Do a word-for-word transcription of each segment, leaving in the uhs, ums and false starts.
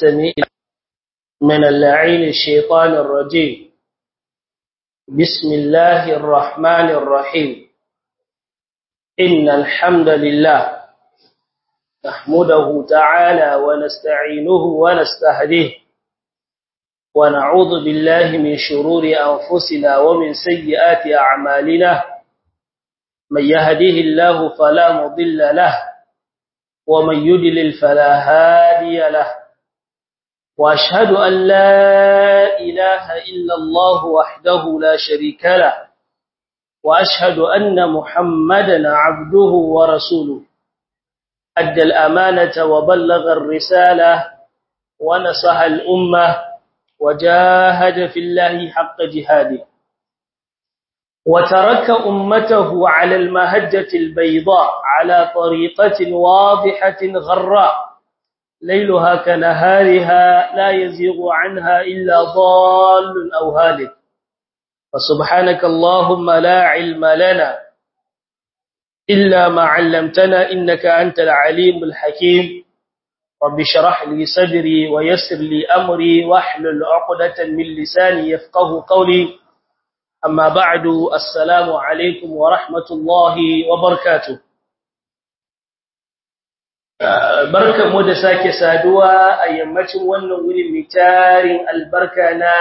السميع من اللعين الشيطان الرجيم. بسم الله الرحمن الرحيم. إن الحمد لله نحمده تعالى ونستعينه ونستهديه ونعوذ بالله من شرور أنفسنا ومن سيئات أعمالنا. من يهده الله فلا مضل له ومن يضلل فلا هادي له، وأشهد أن لا إله إلا الله وحده لا شريك له، وأشهد أن محمدا عبده ورسوله. أدى الأمانة وبلغ الرسالة ونصح الأمة وجاهد في الله حق جهاده، وترك أمته على المهجة البيضاء على طريقة واضحة غراء ليلها كنهارها لا يزيغ عنها إلا ضال أو هالك. فسبحانك اللهم لا علم لنا إلا ما علمتنا إنك أنت العليم الحكيم. رب اشرح لي صدري ويسر لي أمري واحلل عقدة من لساني يفقه قولي. أما بعد، السلام عليكم ورحمة الله وبركاته. barkan mu da sake saduwa a yammacin wannan wurin mitarin albarka na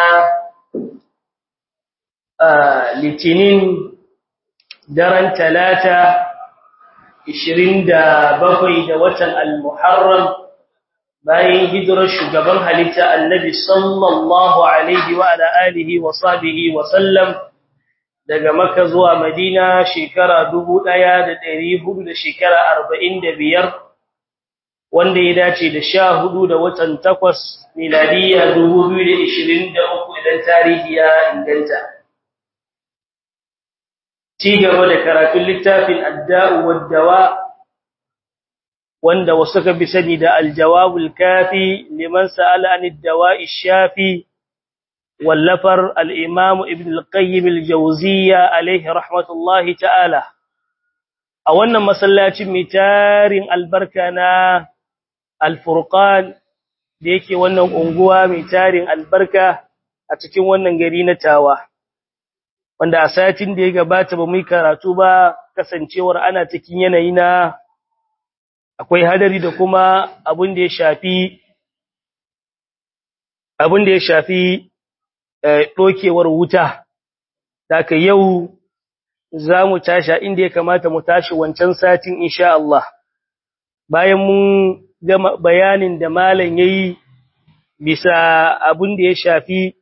litinin daren talata ishirin da bakwai da watan al-muharram bayan hijirar shugaban halitta annabi sallallahu alaihi wa ala alihi wa sahbihi wa sallam daga Makka zuwa Madina shekara dubu ɗaya da ɗari hudu da shekara arba'in da biyar, wanda ya dace da sha hudu da watan takwas miladiya dubu biyu da ishirin da uku idan tarihi ya inganta. Ci gaba da karatun littafin Adda'u wad-Dawa wanda wasu ka bi sani da Al-Jawabul Kafi liman sa'ala anid dawa'i shafi wallafar al-Imam Ibn al-Qayyim al-Jawziyya alayhi rahmatullahi ta'ala. A wannan masallacin mitarin albarka na Al-Furqan da yake wannan unguwa mitarin albarka a cikin wannan gari na Tawa, wanda a satin da ya gabata ba mu yi karatu ba kasancewar ana cikin yanayi na akwai hadari da kuma abin da ya shafi abin da ya shafi dokewar wuta. Daka yau zamu tashi inda ya kamata mu tashi wancan satin insha Allah, bayan mun gama bayanin da malam yayi bisa abin da ya shafi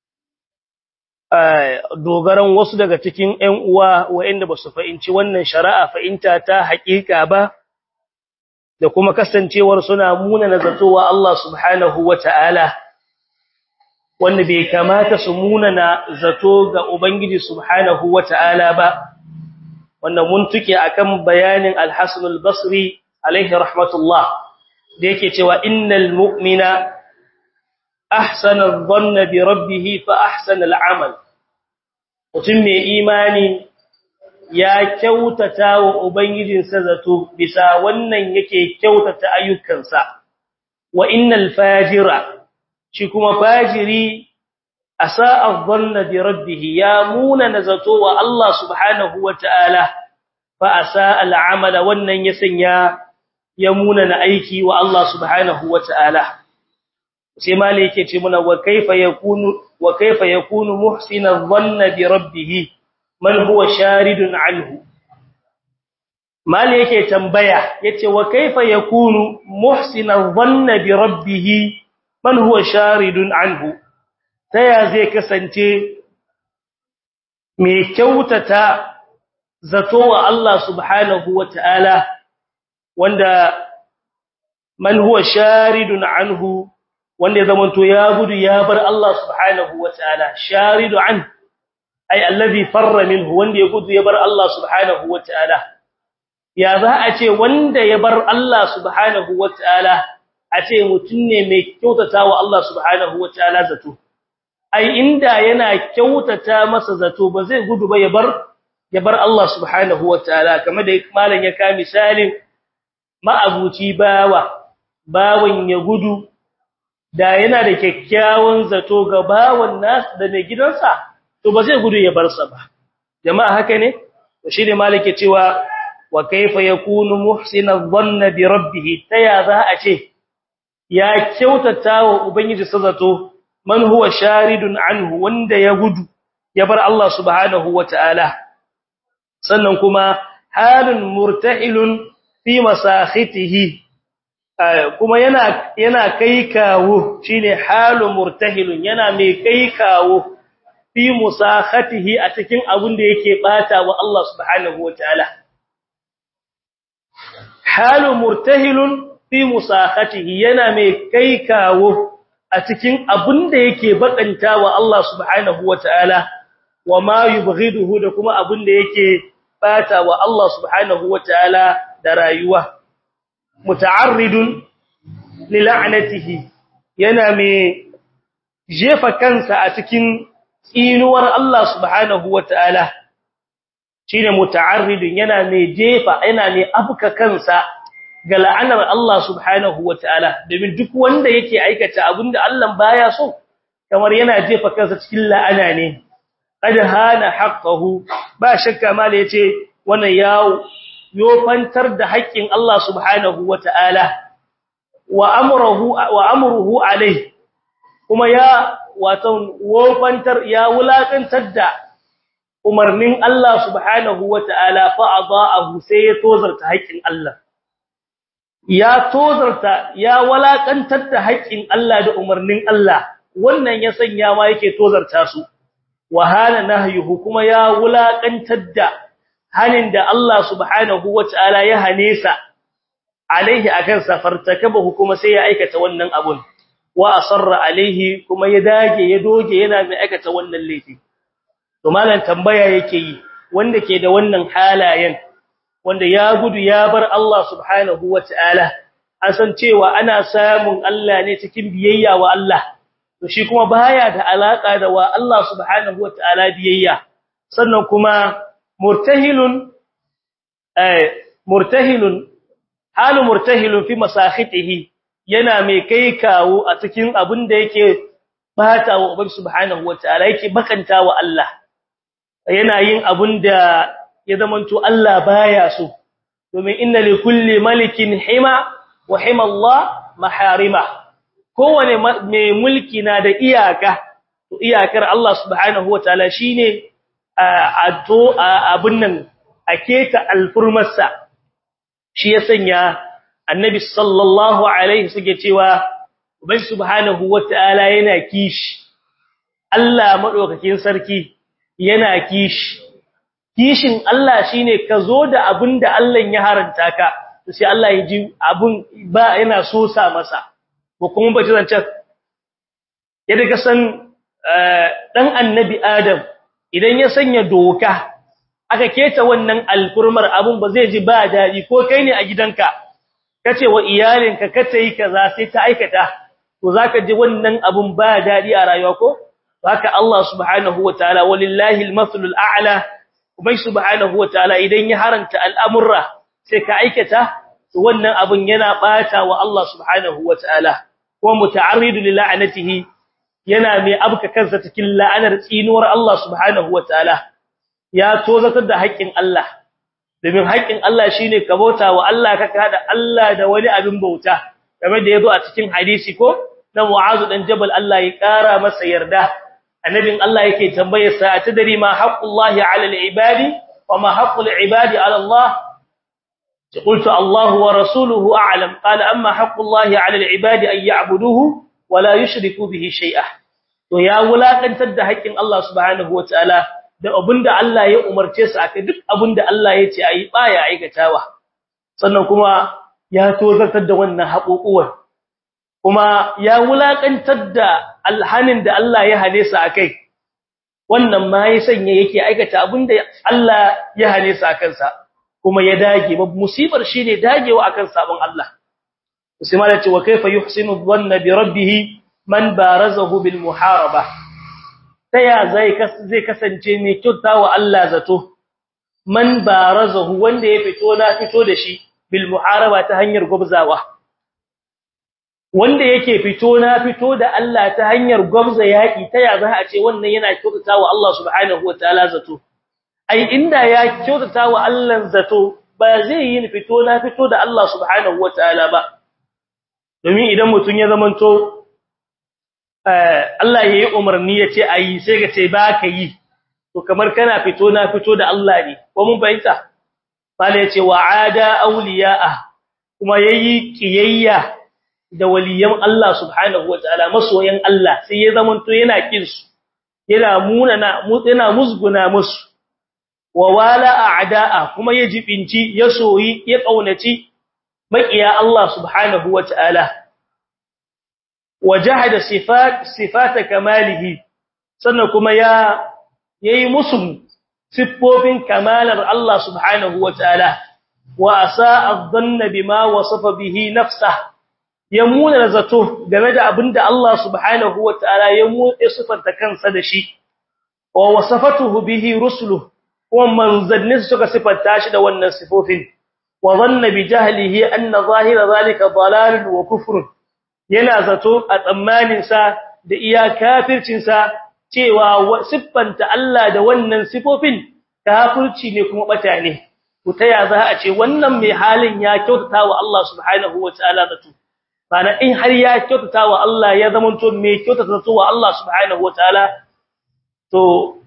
dogaran wasu daga cikin ƴan uwa waɗanda basu fahimci wannan shari'a fahimta ta haƙiƙa ba, da kuma kasancewar suna muna nazartowa Allah subhanahu wata'ala, wanda bai kamata su muna na zato ga Ubangiji subhanahu wata'ala ba. Wanda mun tuke akan bayanin Al-Hasan al-Basri alaihi rahmatullah da yake cewa innal mu'mina ahsana adh-dhanna bi rabbih fa ahsana al-amal. Mutum mai imani ya kyautata wa ubangijinsa zato, bisa wannan yake kyautata ayyukansa. Wa innal fajira, shi kuma fajiri asa'a adh-dhanna bi rabbih, ya muna nazato wa Allah subhanahu wata'ala fa asa'a al-amala, wannan ya sanya ya muna na aiki wa Allah subhanahu wata'ala. Sai malai yake ce muna wa kaifa yakunu wa kaifa yakunu muhsina adh-dhanna bi rabbih man huwa sharidun anhu. Malai yake tambaya yace wa kaifa yakunu muhsina adh-dhanna bi rabbih man huwa sharidun anhu. Taya zai kasance mai kyautata zato wa Allah subhanahu wata'ala wanda man huwa sharidun anhu, wanda ya zamanto ya gudu ya bar Allah subhanahu wata'ala. Sharidu an ay allazi farra minhu, wanda ya gudu ya bar Allah subhanahu wata'ala. Ya za a ce wanda ya bar Allah subhanahu wata'ala a ce mutum ne mai kyautata wa Allah subhanahu wata'ala zato? Ai inda yana kyautata masa zato ba zai gudu ba ya bar ya bar Allah subhanahu wata'ala. Kamar da malam ya ka misalin ma'abuci bawa bawan ya gudu da yana da kyakkyawan zato ga bawan nas da mai gidansa to ba zai gudu ya bar sa ba jama'a haka ne to shine malike cewa wa kaifa yakunu muhsina dhanna bi rabbih taya za a ce ya kyautata wa ubangiji sa zato man huwa sharidun anhu wanda ya gudu ya bar Allah subhanahu wataala sannan kuma halun murtahilun fi masakhitihi kuma yana yana kai kawo shine halu murtahilun yana mai kai kawo fi musakhatihi a cikin abin da yake bata wa Allah subhanahu wataala halu murtahilun fi musakhatihi yana mai kai kawo a cikin abin da yake bakanta wa Allah subhanahu wataala wa ma yubghiduhu da kuma abin da yake bata wa Allah subhanahu wataala da rayuwa muta'arridun lil'anatihi yana mai jefa kansa a cikin tsinuwar Allah subhanahu wataala shine muta'arridun yana mai jefa yana mai afka kansa ga la'anar Allah subhanahu wataala domin duk wanda yake aikata abinda Allah baya so kamar yana jefa kansa cikin la'ana ne qad hana haqqahu ba shakka mala yace wannan yawo yofantar da haƙƙin Allah subhanahu wataala wa amruhu wa amruhu alayhi kuma ya wato wofantar ya wulakantar da umarnin Allah subhanahu wataala fa adaahu sai ya tozarta haƙƙin Allah ya tozarta ya wulakantar da haƙƙin Allah da umarnin Allah wannan ya sanya ma yake tozarta su wa hana nahyuhu kuma ya wulakantar da hanin da Allah subhanahu wataala ya hane sa alaihi akan safartakabahu kuma sai ya aikata wannan abun wa asarra alaihi kuma ya dage ya doge yana mai aikata wannan laifi to malan tambaya yake yi wanda ke da wannan halayen wanda ya gudu ya bar Allah subhanahu wataala an san cewa ana samun Allah ne cikin biyayya wa Allah to shi kuma baya da alaka da wa Allah subhanahu wataala biyayya sannan kuma murtahilun eh murtahilun halu murtahilun fi masakhitihi yana mai kai kawo a cikin abin da yake bata wa ubangi subhanahu wataala yake bakanta wa Allah yana yin abin da ya zamanto Allah baya so domin inna likulli malikin hima wa hima Allah maharima kowane mai mulki na da iyaka to iyakar Allah subhanahu wataala shine a to abun nan aketa alfurmarsa shi ya sanya annabi sallallahu alaihi suke cewa ubangi subhanahu wataala yana kishi Allah madaukakin sarki yana kishi kishin Allah shine ka zo da abinda Allah ya haranta ka to sai Allah ya ji abun ba yana so sa masa ko kuma bace zancan yadda ka san dan annabi Adam idan ya sanya doka aka keta wannan alfurmar abun ba zai ji ba dadi ko kai ne a gidanka kace wa iyalinka kace yi kaza sai ta aikata to zaka ji wannan abun ba dadi a rayuwa ko haka Allah subhanahu wataala walillahi almathlul a'la ubai subhanahu wataala idan ya haranta al'amurra sai ka aikata to wannan abun yana bata wa Allah subhanahu wataala ko muta'arridu lila'anatihi yana mai abka kansa cikin la'anar tsinuwar Allah subhanahu wataala ya tozatar da haƙƙin Allah domin haƙƙin Allah shine ka bauta wa Allah ka kada Allah da wani abin bauta kamar da yazo a cikin hadisi ko na Mu'adh dan Jabal Allah ya ƙara masa yarda annabin Allah yake tambayar sa atadari ma haqqullahi 'ala al-ibadi wa ma haqqul ibadi 'ala Allah qultu Allah wa rasuluhu a'lam qala amma haqqullahi 'ala al-ibadi an ya'buduhu wa la yushriku bihi shay'a to ya wulakantar da haƙƙin Allah subhanahu wataala da abinda Allah ya umarce su akai duk abinda Allah ya ce ayi baya aikatawa sannan kuma ya tozartar da wannan haƙoƙuwan kuma ya wulakantar da alhanin da Allah ya hane su akai wannan ma ya sanya yake aikata abinda Allah ya hane su akan sa kuma ya dage musibar shine dagewa akan sabon Allah sai ma da ce wa kaifa yuhsinu dhanna bi rabbih man barazahu bil muharaba taya zai zai kasance mai kyautawa Allah zato man barazahu wanda ya fito na fito da shi bil muharaba ta hanyar gubzawa wanda yake fito na fito da Allah ta hanyar gwamza yaki ta ya za a ce wannan yana kyautatawa Allah subhanahu wataala zato ai inda ya kyautatawa Allah zato ba zai yi fito na fito da Allah subhanahu wataala ba domin idan mutun ya zamanto Allah yayi umarni yace ayi sai ka ce ba ka yi to kamar kana fito na fito da Allah ne ko mun fahimta bale yace wa'ada awliya'a kuma yayi kiyayya da waliyan Allah subhanahu wataala masoyan Allah sai ya zamanto yana kin su yana munana yana musguna musu wa wala a'da'a kuma ya jibinci ya soyi ya kaunaci makiya Allah subhanahu wataala wajahada sifat sifata kamalihi sannan kuma ya yayi musu siffofin kamalar Allah subhanahu wataala wa asaa adh-dhanna bima wasafa bihi nafsuhu ya muna zato game da abinda Allah subhanahu wataala ya mutse sifanta kansa da shi wa wasafatuhu bihi rusuluhu wa manzannin suka sifanta shi da wannan sifofin wa dhanna bi jahlihi anna zahira zalika dalalun wa kufrun yana zato a tsammanin sa da iya kafircin sa cewa siffanta Allah da wannan sifofin kafirci ne kuma bata ne to taya za a ce wannan mai halin ya kyautata wa Allah subhanahu wataala zato bana in har ya kyautata wa Allah ya zamanto mai kyautata wa Allah subhanahu wataala to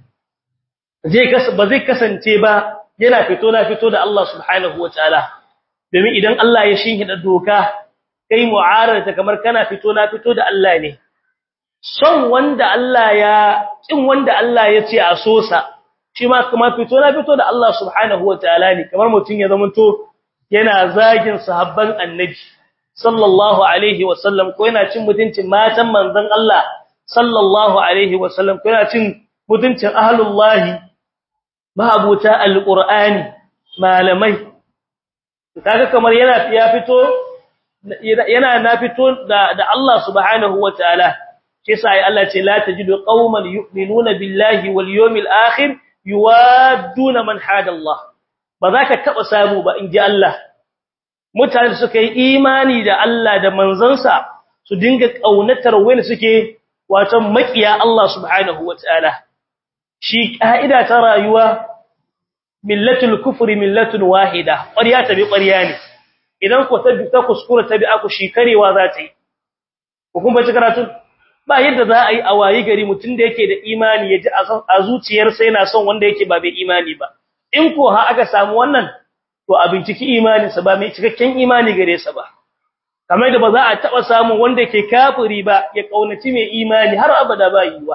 zai ba zai kasance ba yana fito na fito da Allah subhanahu wataala domin idan Allah ya shinhida doka kai mu'ararta kamar kana fito na fito da Allah ne son wanda Allah ya kin wanda Allah ya ce a sosa shi ma kuma fito na fito da Allah subhanahu wataala ne kamar mutun ya zamanto yana zagin sahabban annabi sallallahu alaihi wasallam ko yana cin mutuncin matan manzon Allah sallallahu alaihi wasallam ko yana cin mutuncin ahlullahi mahabuta alqur'ani malamai kaga kamar yana ya fito yana na fito da da Allah subhanahu wataala shi yasa ai Allah ce la tajidu qauman yu'minuna billahi wal yawmil akhir yuwadduna man hada Allah ba za ka taba samu ba inji Allah mutane suka yi imani da Allah da manzansa su dinga kaunatar wani suke wato makiya Allah subhanahu wataala shi kaida ta rayuwa millatul kufri millatun wahida ƙarya tabi ƙarya ne idan ku tabi ta kuskura tabi aku shi karewa za ta yi hukumar karatu ba yadda za a yi a wayi gari mutun da yake da imani yaji a zuciyarsa yana son wanda yake ba bai imani ba in ko ha aka samu wannan to a binciki imaninsa ba mai cikakken imani gare sa ba kamar da ba za a taba samu wanda yake kafiri ba ya kaunaci mai imani har abada ba yiwa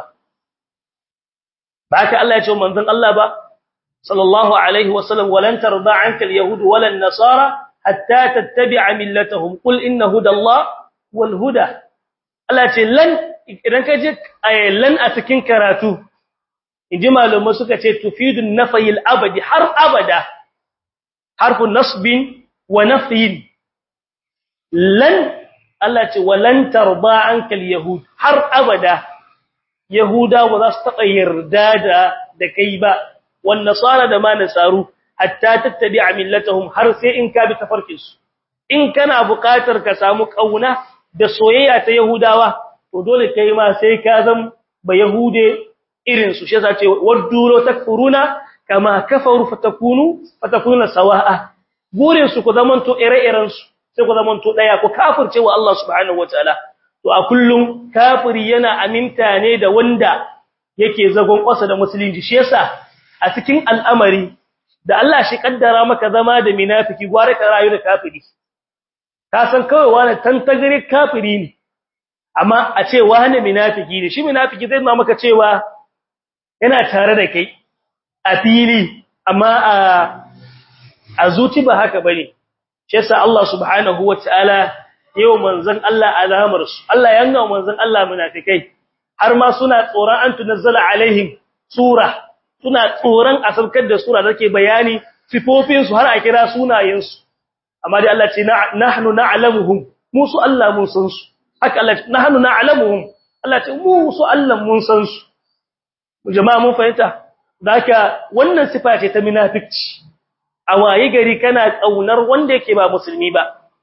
ba haka Allah ya ce manzon Allah ba sallallahu alaihi wasallam walan tarda anka alyahud wala an-nasara hatta tattabi'a millatahum qul inna hudallah wal huda Allah ce lan idan ka je lan a cikin karatu inji malumai suka ce tufidun nafyil abadi har abada harfu nasbin wa nafyin lan Allah ce walan tarda anka alyahud har abada yahuda ba za su taba yarda da da kai ba wan nasara da ma nasaru hatta tattabi'a millatahum har sai in ka bi tafarkin su in kana buƙatar ka samu kauna da soyayya ta yahudawa to dole kai ma sai ka zam ba yahude irin su shi yasa ce waddu takfuruna kama kafaru fatakunu fatakuna sawa'a gurin su ku zamanto ire-iren su sai ku zamanto daya ku kafirce wa Allah subhanahu wataala to a kullum kafiri yana aminta ne da wanda yake zagon kwasa da musulunci shi yasa a cikin al'amari da Allah shi kaddara maka zama da munafiki gware ka rayu da kafiri ka san kawai wani tantagare kafiri ne amma a ce wani munafiki ne shi munafiki zai nuna maka cewa yana tare da kai a fili amma a a zuci ba haka bane shi yasa Allah subhanahu wataala yau manzon Allah alamar su Allah ya nuna manzon Allah munafikai har ma suna tsoron an tunazzala alaihim sura suna tsoron asabkar da sura take bayani sifofin su har a kira sunayen su amma dai Allah ce nahnu na'lamuhum musu Allah mun san su haka Allah nahnu na'lamuhum Allah ce musu Allah mun san su jama'a mun fahimta daka wannan sifa ce ta munafici a waye gari kana kaunar wanda yake ba musulmi ba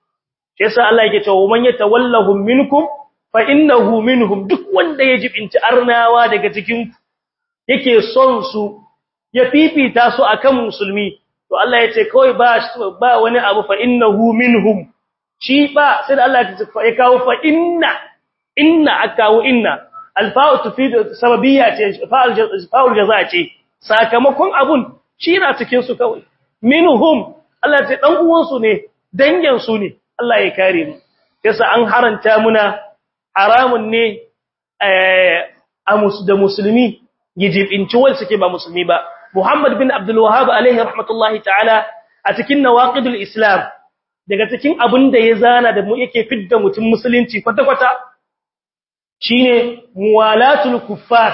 shi yasa Allah yake cewa man yatawallahum minkum fa innahu minhum, duk wanda ya jibinci arnawa daga cikin yake son su ya fifita su akan musulmi, to Allah ya ce kawai ba ba wani abu fa innahu minhum, shi ba sai da Allah ya kawo fa inna inna akawu inna alfa'u tufidu sababiyya ce, fa'ul jaza ce, sakamakon abun shi na cikin su kawai. Minhum Allah ya ce dan uwan su ne, dangin su ne. Allah ya kare mu. Yasa an haranta muna haramun ne a da musulmi yijibinci wal suke ba musulmi ba. Muhammad bin Abdul Wahhab alaihi rahmatullahi ta'ala a cikin nawaqidul Islam, daga cikin abin da ya zana da mu yake fidda mutum musulunci kwata kwata shine muwalatul kuffar.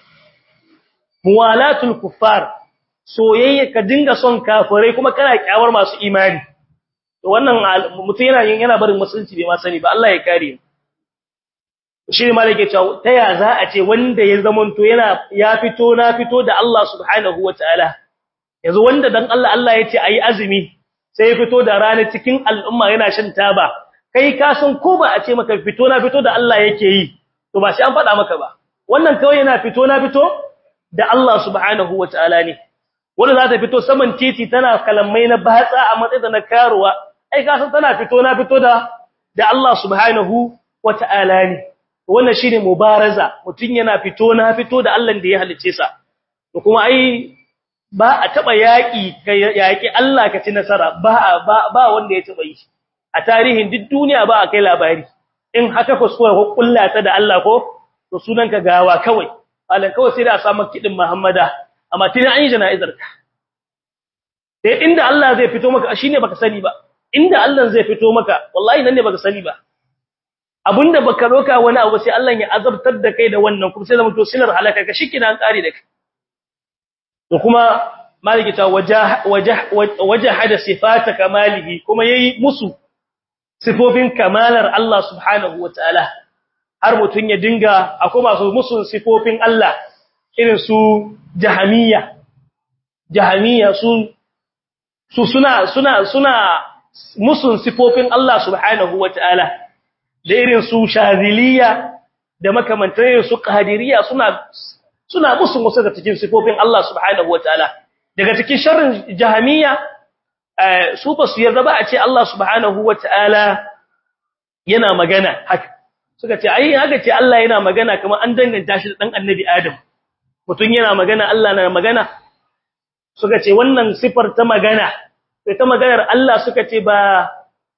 Muwalatul kuffar, soyayya ka dinga son kafirai kuma kana kyawar masu imani. To wannan mutum yana yana barin musulunci bai ma sani ba, Allah ya kare mu. Shi ne malike cewa ta ya za a ce wanda ya zamanto yana ya fito na fito da Allah subhanahu wataala, yanzu wanda dan Allah Allah ya ce ayi azumi sai ya fito da rana cikin al'umma yana shan taba, kai ka san ko ba a ce maka fito na fito da Allah yake yi to ba sai an faɗa maka ba, wannan kawai yana fito na fito da Allah subhanahu wataala ne. Wanda za ta fito saman titi tana kalamai na batsa a matsayin na karuwa, ai ka san tana fito na fito da da Allah subhanahu wataala ne. Wannan shine mubaraza, mutun yana fito na fito da Allah da ya halice sa. To kuma ai ba a taba yaki kai yaki Allah ka ci nasara, ba ba, ba wanda ya taba yi a tarihin duk duniya, ba a kai labari. In haka kuskure ko kullata da Allah ko to sunanka gawa kawai, alan kawai sai da a samu kidin Muhammada, amma tun an yi jana'izar ka. Sai inda Allah zai fito maka shine baka sani ba, inda Allah zai fito maka wallahi nan ne baka sani ba. Abunda baka roka wani abu sai Allah ya azabtar da kai da wannan, kuma sai zama to silar halaka ka shikina an kare da kai. To kuma maliki ta wajah wajah wajahada sifata kamalihi, kuma yayi musu sifofin kamalar Allah subhanahu wataala, har mutun ya dinga akwai masu musun sifofin Allah irin su jahamiyya. Jahamiyya sun su suna suna suna musun sifofin Allah subhanahu wataala, da irin su shaziliya da makamantan su qadiriyya suna suna musun wasu da cikin sifofin Allah subhanahu wataala. Daga cikin sharrin jahamiyya su ba su yarda ba a ce Allah subhanahu wataala yana magana haka, suka ce ai haka ce Allah yana magana kamar an danganta shi da dan annabi Adam, mutun yana magana Allah na magana. Suka ce wannan sifar ta magana, sai ta maganar Allah suka ce ba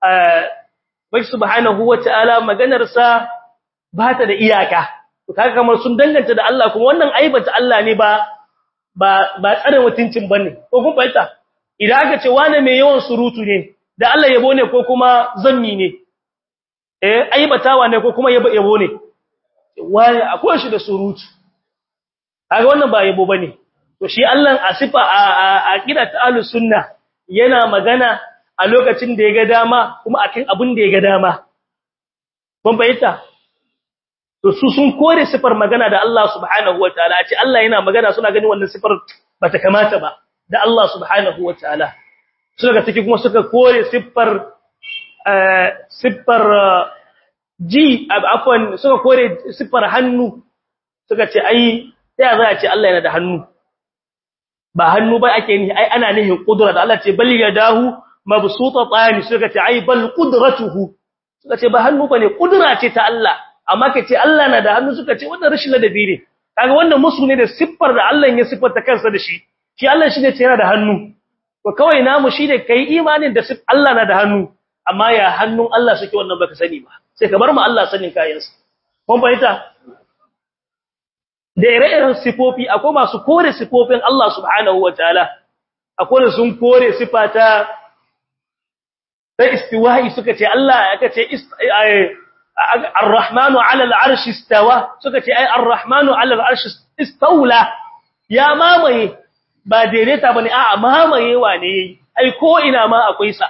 bai subhanahu wataala maganar sa ba ta da iyaka. To kaga kamar sun danganta da Allah, kuma wannan aibata Allah ne ba ba ba tsare mutuncin bane, ko kun fahimta? Idan aka ce wane mai yawan surutu ne, da Allah yabo ne ko kuma zanni ne? Eh aibatawa ne ko kuma yabo yabo ne? Wani akwai shi da surutu, kaga wannan ba yabo bane. To shi Allah a sifa a aqida ta ahlus sunna yana magana a lokacin da ya ga dama kuma akan abin da ya ga dama. Kun fahimta? To su sun kore sifar magana da Allah subhanahu wataala, a ce Allah yana magana suna ganin wannan sifar bata kamata ba da Allah subhanahu wataala. Suka take kuma suka kore sifar sifar ji afwan suka kore sifar hannu, suka ce ai sai za a ce Allah yana da hannu. Ba hannu ba ake ni, ai ana nihin kudura da Allah ce bal yadahu mabsutatan, suka ce ai bal qudratuhu, suka ce ba hannu bane, kudura ce ta Allah. Amma kace Allah na da hannu, suka ce wannan rashin ladabi ne. Kaga wannan musu ne da siffar da Allah ya siffarta kansa da shi. Shi Allah shine ce yana da hannu. To kawai namu shine kai imanin da sif Allah na da hannu, amma ya hannun Allah suke wannan baka sani ba. Sai ka bar mu Allah sanin kayansa. Kun fahimta? Da ire-iren sifofi akwai masu kore sifofin Allah subhanahu wataala. Akwai sun kore sifata ta istiwa'i, suka ce Allah aka ce Ar-Rahmanu 'ala al-'arshi istawa, suka ce ai Ar-Rahmanu 'ala al-'arshi istawla, ya mamaye, ba daidaita bane, a'a mamayewa ne, ai ko ina ma akwai sa.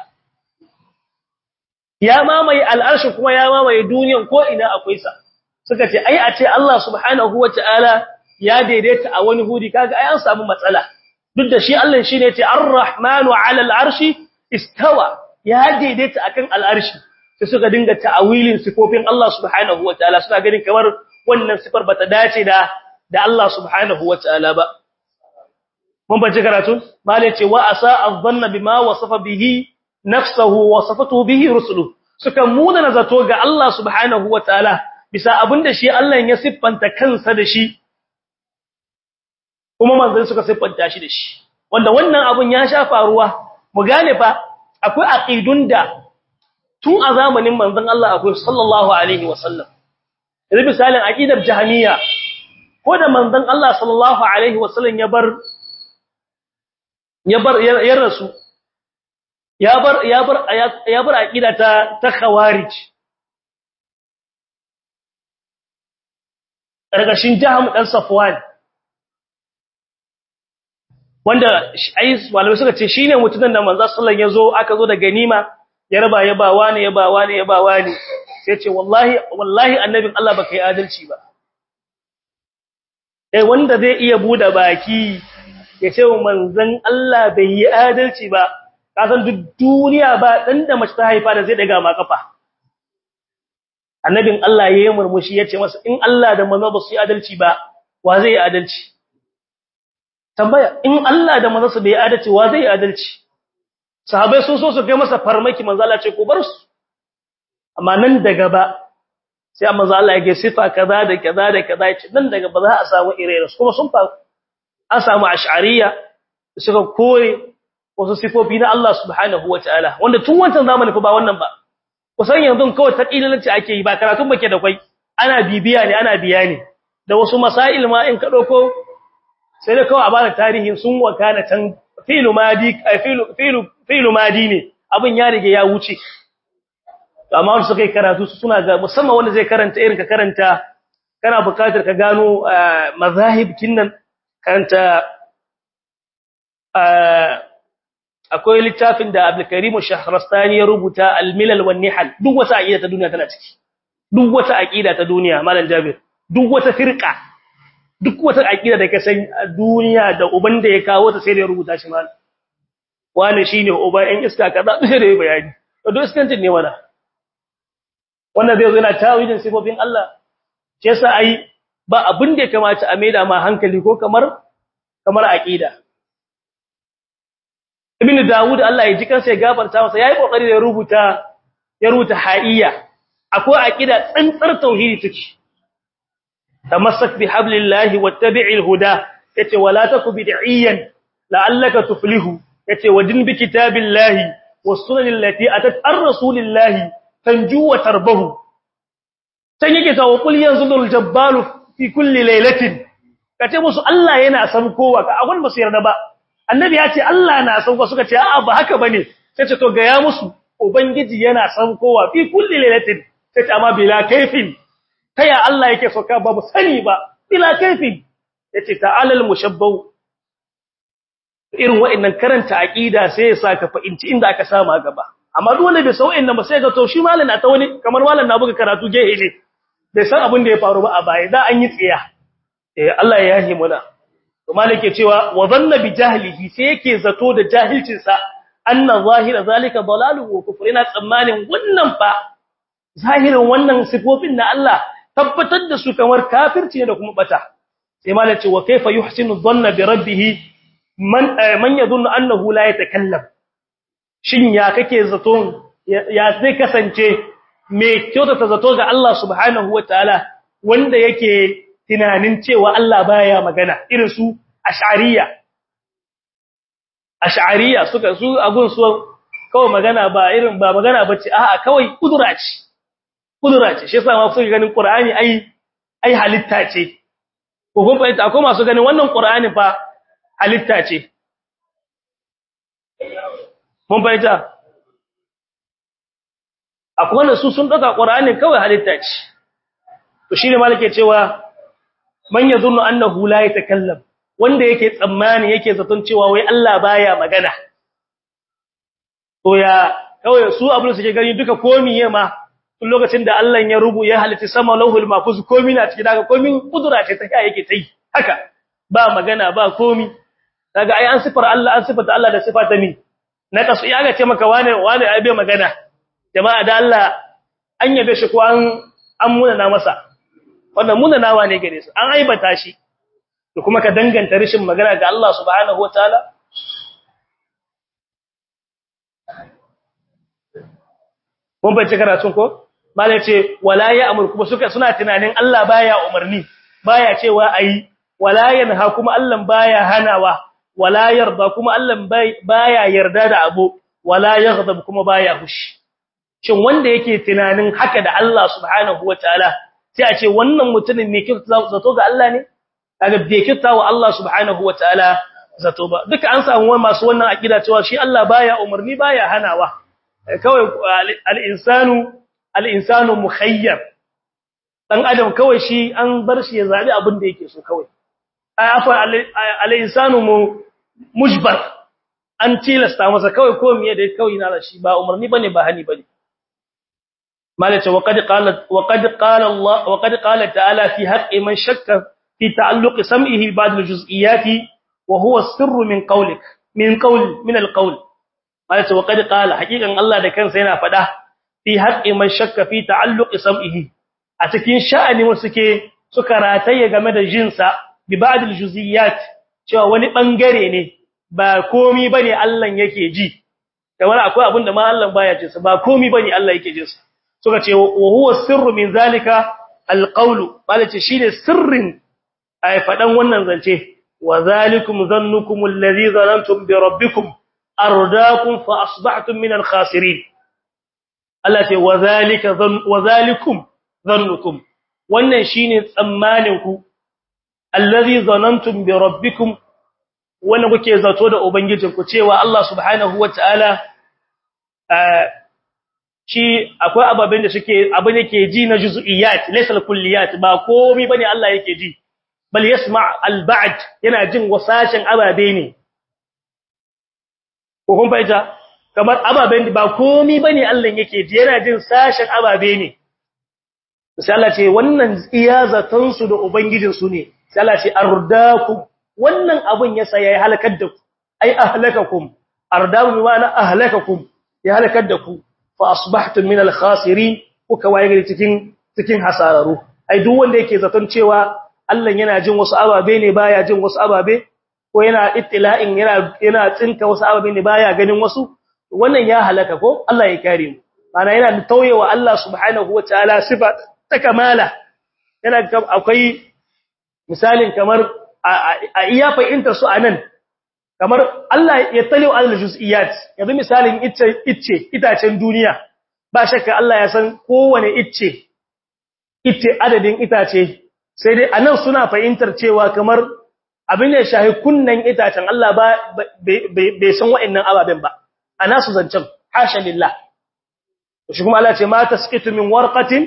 Ya mamaye al-'arshi kuma ya mamaye duniyan ko ina akwai sa. Suka ce ai a ce Allah subhanahu wataala ya daidaita a wani hudi, kaga ai an samu matsala. Duk da shi Allah shine ya ce Ar-Rahmanu 'ala al-'arshi istawa, ya daidaita akan al-'arshi. sai suka dinga ta'awilin sifofin Allah subhanahu wataala suna ganin kamar wannan sifar bata dace da da Allah subhanahu wataala ba mun bace karatu malai ce wa asa adh-dhanna bima wasafa bihi nafsuhu wa wasafatuhu bihi rusuluhu suka muna nazato ga Allah subhanahu wataala bisa abinda shi Allah ya siffanta kansa da shi kuma manzon suka siffanta shi da shi wanda wannan abun ya sha faruwa mu gane fa akwai aqidun da tun a zamanin manzon Allah akwai sallallahu alaihi wasallam idan misalin aqidar jahmiya ko da manzon Allah sallallahu alaihi wasallam ya bar ya bar ya rasu ya bar ya bar ya bar aqida ta ta khawarij karkashin Jahm dan Safwan wanda ai malamai suka ce shine mutumin da manzo sallallahu alaihi wasallam yazo aka zo da ganima ya raba ya ba wani ya ba wani ya ba wani sai ce wallahi wallahi annabin Allah baka yi adalci ba eh wanda zai iya bude baki ya ce manzon Allah bai yi adalci ba kasan duk duniya ba dan da mace ta haifa da zai daga ma kafa annabin Allah yayin murmushi yace masa in Allah da manzo ba su yi adalci ba wa zai yi adalci tambaya in Allah da manzo su bai yi adalci wa zai yi adalci sahabbai sun so su kai masa farmaki manzo Allah ce ko bar su amma nan daga ba sai manzo Allah ya ga sifa kaza da kaza da kaza yace nan daga ba za a samu ire-ire kuma sun fa an samu ash'ariyya suka kore wasu sifofi na Allah subhanahu wataala wanda tun wancan zamanin fa ba wannan ba kusan yanzu kawai taqilanci ake yi ba karatun bake da kai ana bibiya ne ana biya ne da wasu masail ma in ka dauko sai da kawai a bada tarihin sun wakana tan filu madi filu filu filu madi ne abin ya rige ya wuce amma wanda suka yi karatu suna ga musamman wanda zai karanta irin ka karanta kana buƙatar ka gano mazahib kinnan karanta akwai littafin da Abdul Karim Shahrastani ya rubuta Al-Milal wan Nihal duk wata aqida ta duniya tana ciki duk wata aqida ta duniya malam Jabir duk wata firqa duk wata aqida da ka san a duniya da uban da ya kawo ta sai da ya rubuta shi malam wani shine uba ɗan iska kaza sai da ya bayani to duk iskancin ne wala wannan zai zo yana tawilin sifofin Allah ce yasa ai ba abin da ya kamata a maida ma hankali ko kamar kamar aqida Ibn Dawud Allah ya ji kansa ya gafarta masa yayi kokari da rubuta ya rubuta haiya akwai aqida tsantsar tauhidi take tamassak bihablillahi wattabi'il huda yace wala taku bid'iyan la'allaka tuflihu yace wadin bi kitabillahi was sunanil lati atat ar-rasulillahi tanju wa tarbahu sai yake tawo kul yanzulul jabbalu fi kulli laylatin kace musu Allah yana san kowa ka agun ba su yarda ba annabi ya ce Allah na san kowa suka ce a'a ba haka bane sai ce to ga ya musu ubangiji yana san kowa fi kulli laylatin sai ce amma bila kaifin kaya Allah yake so ka ba mu sani ba bila kaifin yace ta'alal mushabbahu irin wa'annan karanta aqida sai ya saka fa'inci inda aka sama gaba amma duk wanda bai san wa'annan ba sai ga to shi malam na ta wani kamar malam na buga karatu gehe ne bai san abin da ya faru ba a baya da an yi tsiya eh Allah ya yahi muna to malam ke cewa wa dhanna bi jahlihi sai yake zato da jahilcin sa anna zahira zalika dalalu wa kufr ina tsammanin wannan fa zahirin wannan sifofin na Allah tabbatar da su kamar kafirci ne da kuma bata sai malam ce wa kaifa yuhsinu dhanna bi rabbih man man yadhunnu annahu la yatakallam shin ya kake zato ya zai kasance me kyautata zato ga Allah subhanahu wataala wanda yake tunanin cewa Allah baya magana irin su ash'ariyya ash'ariyya suka su agun su kawai magana ba irin ba magana bace a'a kawai kudura ce kudura ce shi yasa ma suke ganin Qur'ani ai ai halitta ce ko kun fahimta akwai masu ganin wannan Qur'ani fa halitta ce mun fahimta akwai wanda su sun daga Qur'ani kawai halitta ce to shine malike cewa man yadhunnu annahu la yatakallam wanda yake tsammani yake zaton cewa wai Allah baya magana to ya kawai su abin suke gani duka komiye ma tun lokacin da Allah ya rubu ya halitta sama lauhul mahfuz komi na cikin daga komi kudura ce ta yake tai haka ba magana ba komi daga ai an sifar Allah an sifata Allah da sifata mi na kasu ya ga ce maka wane wane ai bai magana jama'a da Allah an yabe shi ko an an munana masa wannan munanawa ne gare su an aibata shi to kuma ka danganta rishin magana ga Allah subhanahu wataala mun bace karatun ko malai ce wala ya amur kuma suka suna tunanin Allah baya umarni baya cewa ayi wala yanha kuma Allah baya hanawa wala yarda kuma Allah baya yarda da abu wala yaghdab kuma baya hushi shin wanda yake tunanin haka da Allah subhanahu wataala sai a ce wannan mutumin ne kirta zato ga Allah ne kaga bai kirta wa Allah subhanahu wataala zato ba duka an samu masu wannan akida cewa shi Allah baya umarni baya hanawa kawai al-insanu al-insanu mukhayyar dan adam kawai shi an bar shi ya zabi abin da yake so kawai afa al-insanu mujbar an tilasta masa kawai ko miye da kawai na shi ba umarni bane ba hani bane malaka waqad qala waqad qala Allah waqad qala ta'ala fi haqqi man shakka fi ta'alluq sam'ihi ba'd al-juz'iyat wa huwa as-sirru min qawlik min qawl min al-qawl malaka waqad qala haqiqan Allah da kansa yana fada fi haqqi man shakka fi ta'alluq sam'ihi a cikin sha'ani mu suke suka rataye game da jinsa bi ba'd al-juz'iyat cewa wani bangare ne ba komi bane Allah yake ji kamar akwai abin da ma Allah baya ji sa ba komi bane Allah yake ji sa suka ce wa huwa sirru min zalika alqawlu malace shine sirrin ai fadan wannan zance wa zalikum zannukum alladhi zanantum bi rabbikum ardaakum fa asbahtum min alkhasirin Allah ce wa zalika zan wa zalikum zannukum wannan shine tsammanin ku alladhi zanantum bi rabbikum wanda kuke zato da ubangijinku cewa Allah subhanahu wataala shi akwai ababen da suke abin yake ji na juz'iyat laysa al-kulliyat ba komai bane Allah yake ji bal yasma' al-ba'd yana jin wasashin ababe ne ko kun fahimta kamar ababen ba komai bane Allah yake ji yana jin sashin ababe ne sai Allah ce wannan iyazatan su da ubangijin su ne sai Allah ce ardakum wannan abun yasa yayi halakar da ku ai ahlakakum ardakum bi ma'ana ahlakakum ya halakar da ku fa asbahtum min al-khasirin kuka waye gari cikin cikin hasararu ai duk wanda yake zaton cewa Allah yana jin wasu ababe ne baya jin wasu ababe ko yana ittila'in yana yana tsinka wasu ababe ne baya ganin wasu wannan ya halaka ko Allah ya kare mu ana yana tauyewa Allah subhanahu wataala sifa ta kamala yana akwai misalin kamar a iya fa'inta su anan kamar Allah ya taliu al-juz'iyat yanzu misalin icce icce itacen duniya ba shakka Allah ya san kowane icce icce adadin itace sai dai anan suna fahimtar cewa kamar abin da shahi kunnan itacen Allah ba bai san wa'annan ababen ba ana su zancen hasha lillah shi kuma Allah ce ma tasqitu min warqatin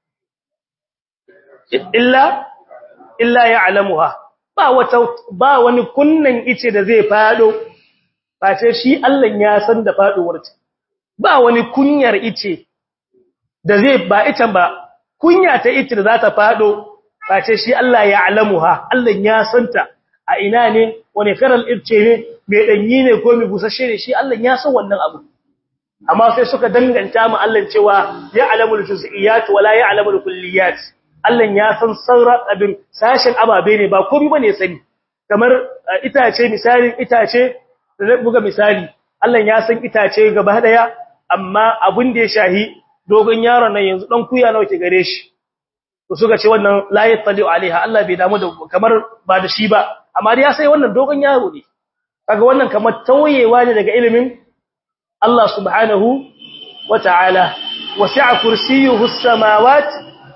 illa illa ya'lamuha ba wata ba wani kunnan ice da zai fado face shi Allah ya san da faduwar ta ba wani kunyar ice da zai ba icen ba kunya ta ice da za ta fado face shi Allah ya alamuha Allah ya santa a ina ne wani karal ice ne mai danyi ne ko mai busasshe ne shi Allah ya san wannan abu amma sai suka danganta mu Allah cewa ya alamul juz'iyat wala ya alamul kulliyat Allah ya san sauran abin sashin ababe ne ba komai bane sani kamar itace misali itace da buga misali Allah ya san itace gaba daya amma abin da ya shahi dogon yaron nan yanzu dan kuya nawa ke gare shi to suka ce wannan la yattali alaiha Allah bai damu da kamar ba da shi ba amma dai ya sai wannan dogon yaro ne kaga wannan kamar tauyewa ne daga ilimin Allah subhanahu wataala wasi'a kursiyuhu as-samawati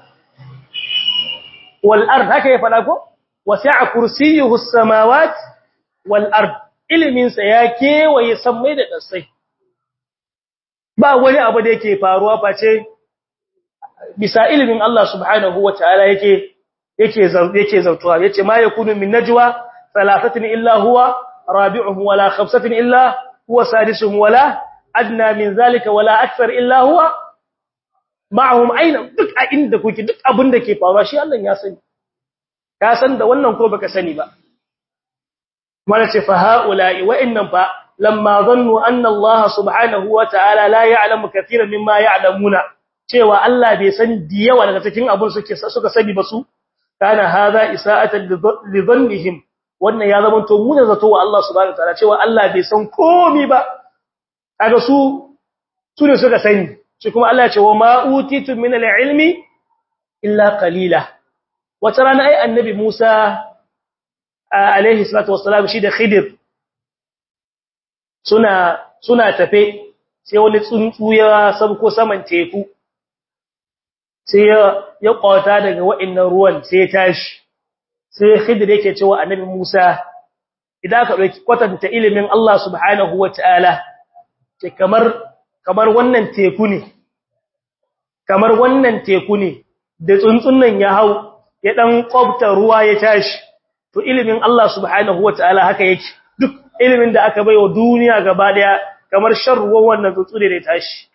والارض haka ya fada ko wasi'a kursiyuhu as-samawat wal ard ilmin sa ya kewaye sammai da kasai ba wani abu da yake faruwa face bisa ilmin Allah subhanahu wataala yake yake yake zautuwa yace ma yakunu min najwa thalathatin illa huwa rabi'uhum wala khamsatin illa huwa sadisuhum wala adna min zalika wala akthar illa huwa ma'ahum aina duk a inda kuke duk abin da ke faruwa shi Allah ya sani ka san da wannan ko baka sani ba mala ce fa haula'i wa innam fa lamma dhannu anna Allah subhanahu wa ta'ala la ya'lamu katiran mimma ya'lamuna cewa Allah bai san diyawa daga cikin abun suke suka sani ba su kana hadha isa'atan li dhannihim wannan ya zama to mun zato wa Allah subhanahu wa ta'ala cewa Allah bai san komai ba kaga su su ne suka sani shi kuma Allah ya ce wa ma utitu min al-ilmi illa qalila wata rana ai annabi Musa alaihi salatu wassalam shi da Khidir suna suna tafe sai wani tsuntsu ya sabko saman teku sai ya kwata daga wa'annan ruwan sai ya tashi sai Khidir yake cewa annabi Musa idan ka dauki kwatanta ilimin Allah subhanahu wataala ce kamar kamar wannan teku ne kamar wannan teku ne da tsuntsun nan ya hau ya dan kwabta ruwa ya tashi to ilimin Allah subhanahu wataala haka yake duk ilimin da aka baiwa duniya gaba daya kamar shan ruwan wannan tsuntsu ne da ya tashi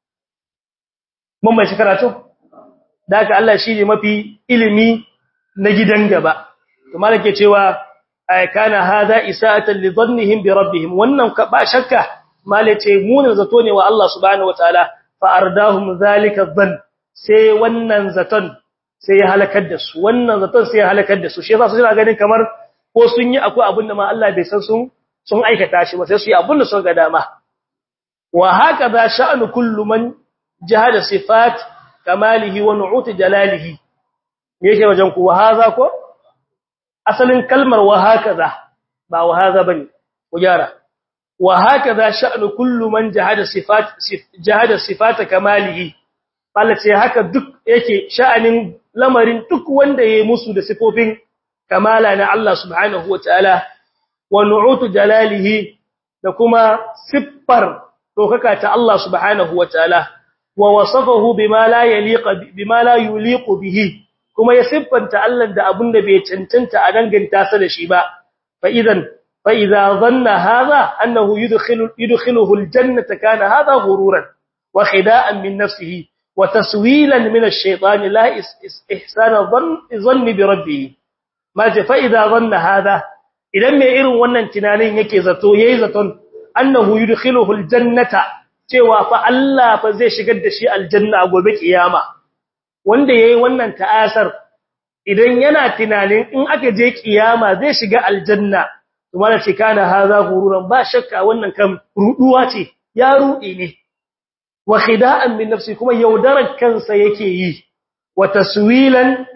mun bai shi karatu da haka Allah shi ne mafi ilimi na gidan gaba to malaka cewa ay kana hada isa'atan li dhannihim bi rabbihim wannan ba shakka malace munin zato ne wa Allah subhanahu wataala fa ardahum zalika dhann sai wannan zaton sai ya halakar da su wannan zaton sai ya halakar da su shi yasa su suna ganin kamar ko sun yi akwai abin da ma Allah bai san sun sun aikata shi ba sai su yi abin da suka ga dama wa hakaza sha'nu kullu man jahada sifat kamalihi wa nu'ut jalalihi me yake wajen ku wa haza ko asalin kalmar wa hakaza ba wa haza bane ku gyara wa hakaza sha'nu kullu man jahada sifat jahada sifat kamalihi ce haka duk yake sha'anin lamarin duk wanda yayi musu da sifofin kamala na Allah subhanahu wataala wa nu'utu jalalihi da kuma siffar dokaka ta Allah subhanahu wataala wa wasafahu bima la yaliqa bima la yuliqu bihi kuma ya siffanta Allah da abunda bai cancanta a danganta sa da shi ba fa idan fa idza dhanna hadha annahu yudkhilu yudkhiluhu aljannata kana hadha ghururan wa khida'an min nafsihi وتسويلا من الشيطان لا إحسان ظن ظن بربه ما فإذا ظن هذا إذا ما إيرون wannan tunanin yake zato yayi zaton annahu yudkhiluhu aljannata cewa fa Allah fa zai shigar da shi aljanna a gobe kiyama wanda yayi wannan ta'asar idan yana tunanin in aka je kiyama zai shiga aljanna to mala ce kana haza gururan ba shakka wannan kam ruduwa ce ya rudi ne wa khida'an min nafsi kuma yaudarar kansa yake yi wa taswilan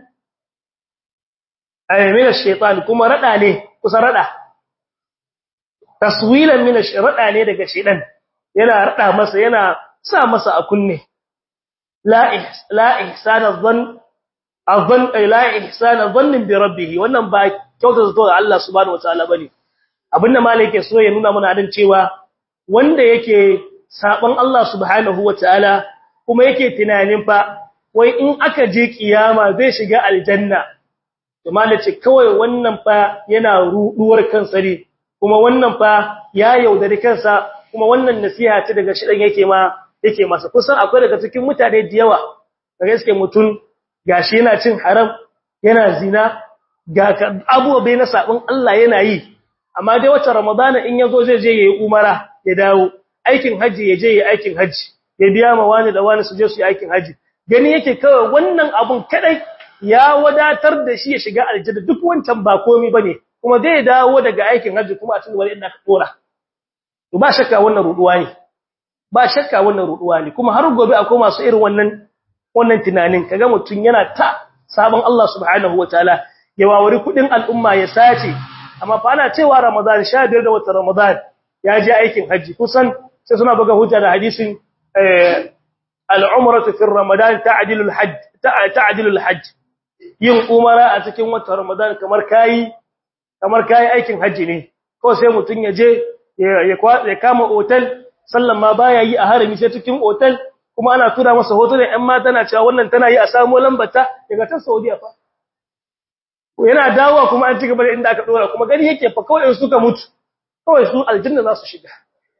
ay min ash-shaytan kuma rada ne kusa rada taswilan min ash-rada ne daga shedan yana rada masa yana sa masa a kunne la la ihsana dhann adhan la ihsana dhann bi rabbih wannan ba kyautar zato ga Allah subhanahu wataala bane abinda malai yake so ya nuna mana adin cewa wanda yake saban Allah subhanahu wataala kuma yake tunanin fa wai in aka je kiyama zai shiga aljanna to malace kawai wannan fa yana ruduwar kansa ne kuma wannan fa ya yaudari kansa kuma wannan nasiha ce daga shidan yake ma yake masa kusan akwai daga cikin mutane da yawa daga gaske mutun gashi yana cin haram yana zina ga abubuwa na sabon Allah yana yi amma dai wata ramadana in yazo zai je yayi umara ya dawo aikin haji ya je yayi aikin haji ya biya ma wani da wani su je su yi aikin haji gani yake kawai wannan abun kadai ya wadatar da shi ya shiga aljanna duk wancan ba komai bane kuma zai dawo daga aikin haji kuma a cikin wani inda ka dora to ba shakka wannan ruduwa ne ba shakka wannan ruduwa ne kuma har gobe akwai masu irin wannan wannan tunanin kaga mutun yana ta sabon Allah subhanahu wataala ya wawari kudin al'umma ya sace amma fa ana cewa Ramadan sha biyar da watan Ramadan ya je aikin haji kusan sai suna buga hujja da hadisin al-umratu fi Ramadan ta'dilu al-hajj ta'dilu al-hajj yin umara a cikin watan Ramadan kamar kai kamar kai aikin haji ne ko sai mutun ya je ya kama hotel sallan ma baya yi a harami sai cikin hotel kuma ana tura masa hotunan ƴan mata na cewa wannan tana yi a samu lambata daga ta Saudiya fa yana dawowa kuma an cigaba da inda aka dora kuma gani yake fa kawai suka mutu kawai su aljanna za su shiga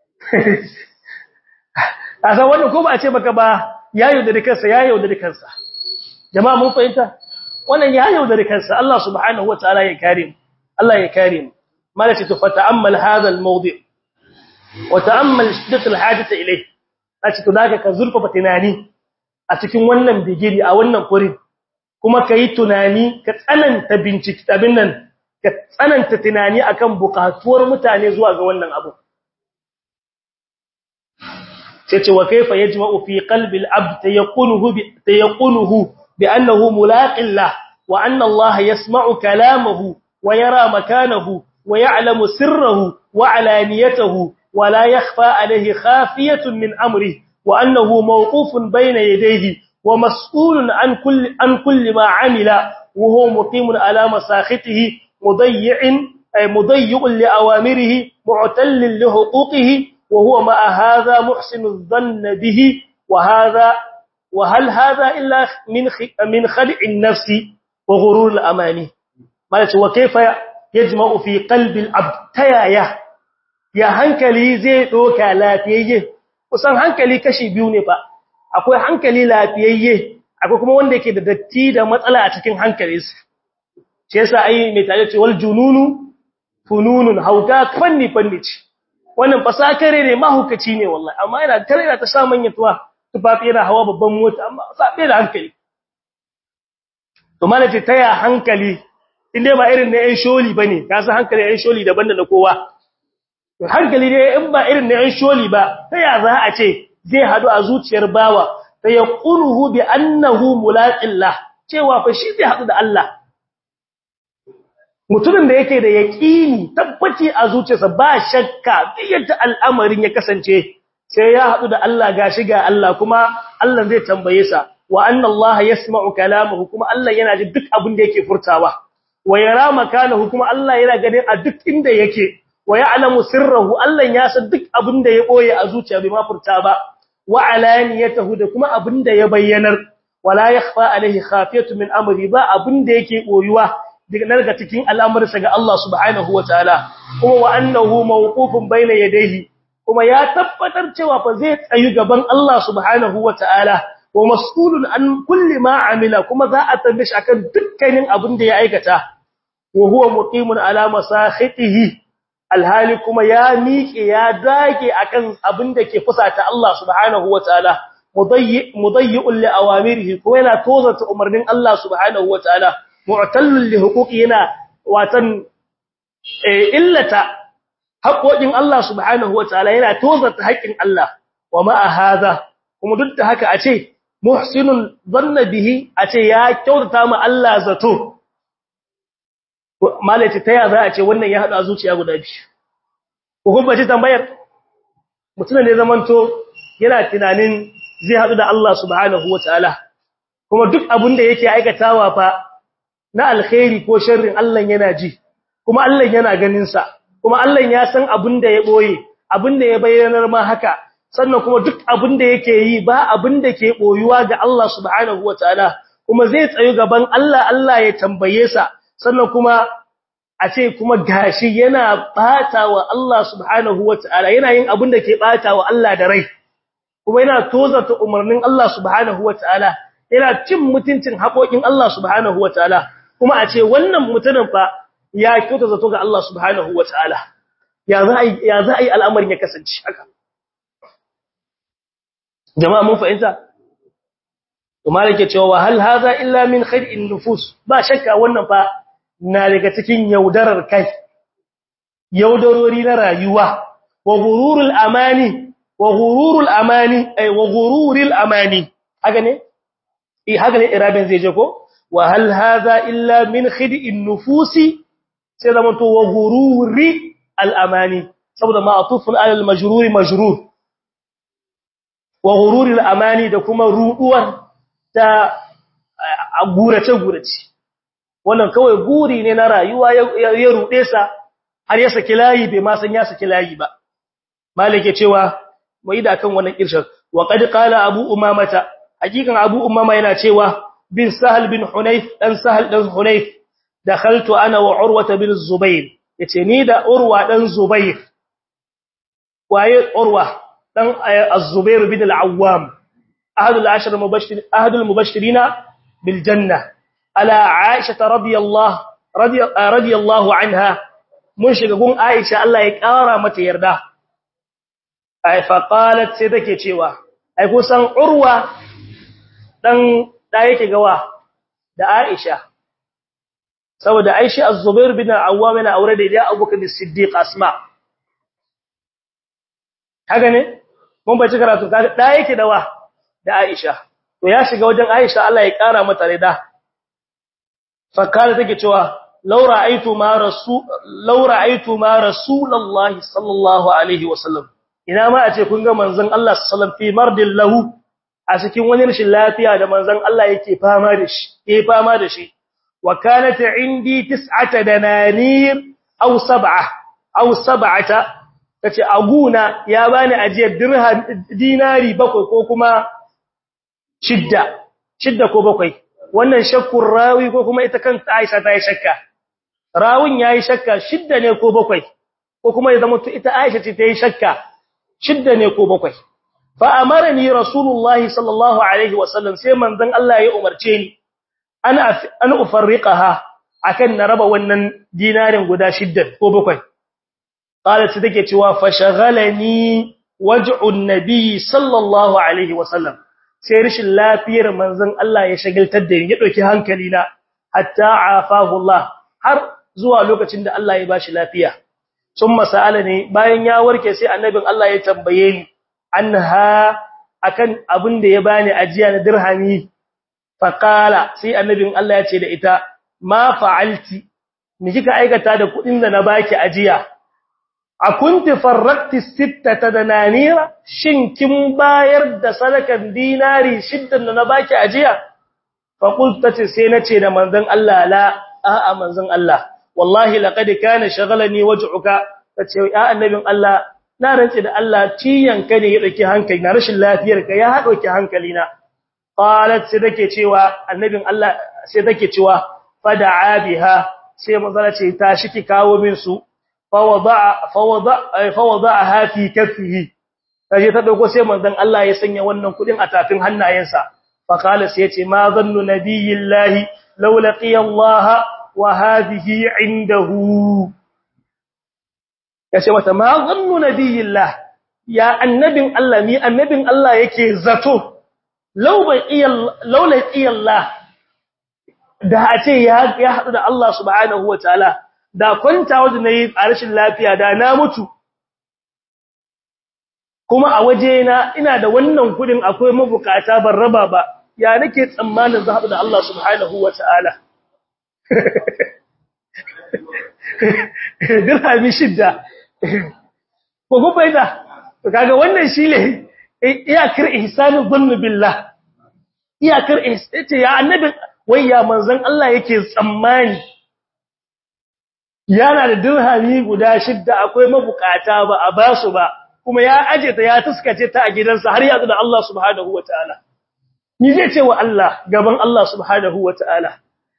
asa wannan ko ba a ce maka ba ya yaudare kansa ya yaudare kansa jama'a mun fahimta wannan ya yaudare kansa Allah subhanahu wataala ya kare mu Allah ya kare mu malaka to fata'ammal hadha al-mawdi' wa ta'ammal shiddat al-hajati ilayhi ace to daga ka zurfa tunani a cikin wannan bigiri a wannan kurin kuma kai tunani ka tsananta bincike abin nan ka tsananta tunani akan bukatuwar mutane zuwa ga wannan abu sai ce wa kaifa yajma'u fi qalbi al-abd tayaqunuhu bi tayaqunuhu bi annahu mulaqillah wa anna Allah yasma'u kalamahu wa yara makanahu wa ya'lamu sirrahu wa alaniyatahu wa la yakhfa alayhi khafiyatun min amrihi wa annahu mawqufun bayna yadayhi wa mas'ulun an kulli an kulli ma 'amila wa huwa muqimun ala masakhitihi mudayyi'in ay mudayyi'un li awamirihi mu'tallin li huquqihi وهو مع هذا محسن الظن به وهذا وهل هذا إلا من من خدع النفس وغرور الأماني مالك وكيف يجمع في قلب العبد تيايا يا hankali zai doka lafiyayye kusan hankali kashi biyu ne fa akwai hankali lafiyayye akwai kuma wanda yake da datti da matsala a cikin hankalinsa shi yasa ai mai tare ce wal jununu fununun hauka fanni fanni ce wannan fasakare ne mahukaci ne wallahi amma yana kare ta sa manyan tuwa tufafi yana hawa babban mota amma sabe da hankali to malaje taya hankali inde ba irin na yan sholi bane ka san hankali yan sholi daban da na kowa to hankali ne in ba irin na yan sholi ba taya za a ce zai hadu a zuciyar bawa sai ya quluhu bi annahu mulaqillah cewa fa shi zai hadu da Allah mutumin da yake da yaqini tabbaci a zuciyarsa ba shakka yadda al'amarin ya kasance sai ya hadu da Allah gashi ga Allah kuma Allah zai tambaye sa wa anna Allah yasma'u kalamahu kuma Allah yana ji duk abin da yake furtawa wa yara makanahu kuma Allah yana ganin a duk inda yake wa ya'lamu sirrahu Allah ya san duk abin da ya boye a zuciya bai ma furta ba wa alaniyatahu da kuma abin da ya bayyanar wala yakhfa alaihi khafiyatu min amri ba abin da yake boyuwa daga cikin al'amuransa ga Allah subhanahu wataala kuma wa annahu mawqufun bayna yadayhi kuma ya tabbatar cewa fa zai tsayu gaban Allah subhanahu wataala wa mas'ulun an kulli ma amila kuma za a tambaye shi akan dukkanin abin da ya aikata wa huwa muqimun ala masakhitihi alhali kuma ya miƙe ya dage akan abin da ke fusata Allah subhanahu wataala mudayyi mudayyi'un li awamirihi ko yana tozata umarnin Allah subhanahu wataala mu'tallun li huquqi yana watan illata haƙoƙin Allah subhanahu wataala yana tozata haƙin Allah wa ma hadha kuma duk da haka a ce muhsinun dhanna bihi a ce ya kyautata ma Allah zato malaci taya za a ce wannan ya hada zuciya guda biyu ko kuma ce tambayar mutum ne zamanto yana tunanin zai hadu da Allah subhanahu wataala kuma duk abin da yake aikatawa fa na alkhairi ko sharrin Allah yana ji kuma Allah yana ganin sa kuma Allah ya san abin da ya boye abin da ya bayyanar ma haka sannan kuma duk abin da yake yi ba abin da ke boyuwa ga Allah subhanahu wataala kuma zai tsayu gaban Allah Allah ya tambaye sa sannan kuma a ce kuma gashi yana batawa Allah subhanahu wataala yana yin abin da ke batawa Allah da rai kuma yana tozata umarnin Allah subhanahu wataala yana cin mutuncin haƙoƙin Allah subhanahu wataala kuma a ce wannan mutumin fa ya kyauta zato ga Allah subhanahu wataala ya za ya za yi al'amarin ya kasance haka jama'a mun fahimta to malike cewa hal hadha illa min khairin nufus ba shakka wannan fa na daga cikin yaudarar kai yaudarori na rayuwa wa ghururul amani wa ghururul amani ay wa ghururil amani haka ne eh haka ne irabin zai je ko wa hal hadha illa min khid'in nufusi sai da mutu wa ghururi al amani saboda ma'tufun al majrur majrur wa ghururil amani da kuma ruduwar ta gurace gurace wannan kawai guri ne na rayuwa ya rude sa har ya saki layi bai ma san ya saki layi ba malike cewa mai da kan wannan irshad wa qad qala abu umamata hakikan abu umama yana cewa bin sahal bin hunayf dan sahal dan hunayf dakhaltu ana wa urwa bin zubair yace ni da urwa dan zubair waye urwa dan az-zubair bin al-awwam ahadul ashar mubashshir ahadul mubashshirina bil janna ala aisha radiyallahu radiyallahu anha mun shiga gun aisha Allah ya kara mata yarda ai fa qalat sai take cewa ai kusan urwa dan da yake gawa da Aisha saboda Aisha Az-Zubair bin Awwam yana aure da Ida Abubakar As-Siddiq Asma haka ne mun bace karatu kaga da yake dawa da Aisha to ya shiga wajen Aisha Allah ya kara mata rida fa kala take cewa law ra'aytu ma rasul law ra'aytu ma rasulullahi sallallahu alaihi wasallam ina ma a ce kun ga manzon Allah sallallahu alaihi wasallam fi mardil lahu a cikin wani rashin lafiya da manzon Allah yake fama da shi yake fama da shi wa kanat indi tis'ata dananir aw sab'a aw sab'ata tace aguna ya bani ajiyar dirham dinari bakwai ko kuma shidda shidda ko bakwai wannan shakkur rawi ko kuma ita kanta Aisha ta yi shakka rawin yayi shakka shidda ne ko bakwai ko kuma ya zama ita Aisha ce ta yi shakka shidda ne ko bakwai fa amarani rasulullahi sallallahu alaihi wasallam sai manzon Allah ya umarce ni ana an ufarriqaha akan na raba wannan dinarin guda shidda ko bakwai qalat take cewa fa shaghalani waj'un nabiy sallallahu alaihi wasallam sai rishin lafiyar manzon Allah ya shagaltar da ni ya dauki hankali na hatta afahu Allah har zuwa lokacin da Allah ya bashi lafiya summa sa'alani bayan ya warke sai annabin Allah ya tambaye ni anha akan abin da ya bani ajiya na dirhami faqala sai annabin Allah ya ce da ita ma fa'alti ni kika aikata da kudin da na baki ajiya akunti farrakti sittata dananira shin kin bayar da sadakan dinari shiddan da na baki ajiya fa qultati sai nace da manzon Allah la a'a manzon Allah wallahi laqad kana shaghalani waj'uka tace ya annabin Allah na rantsi da Allah ciyanka ne ya dauki hankali na rashin lafiyar ka ya dauki hankali na qalat sai take cewa annabin Allah sai take cewa fada'a biha sai manzala ce ta shiki kawo min su fa wada'a fa wada'a fa wada'aha fi kaffihi kaje ta dauko sai manzon Allah ya sanya wannan kudin a tafin hannayensa fa qala sai yace ma zannu nabiyillahi law laqiya Allah wa hadhihi indahu yace mata ma zannu nabiyillah ya annabin Allah mi annabin Allah yake zato law bai iya law laqiya Allah da a ce ya ya hadu da Allah subhanahu wataala da kwanta wajen nayi a rashin lafiya da na mutu kuma a waje na ina da wannan kudin akwai mabukata ban raba ba ya nake tsammanin za hadu da Allah subhanahu wataala dirhami shidda ko ko faida kaga wannan shine iyakar ihsanu dhannu billah iyakar ihsati ya annabi wai ya manzon Allah yake tsammani yana da dirhami guda shidda akwai mabukata ba a basu ba kuma ya aje ta ya tuskace ta a gidansa har ya da Allah subhanahu wataala ni zai ce wa Allah gaban Allah subhanahu wataala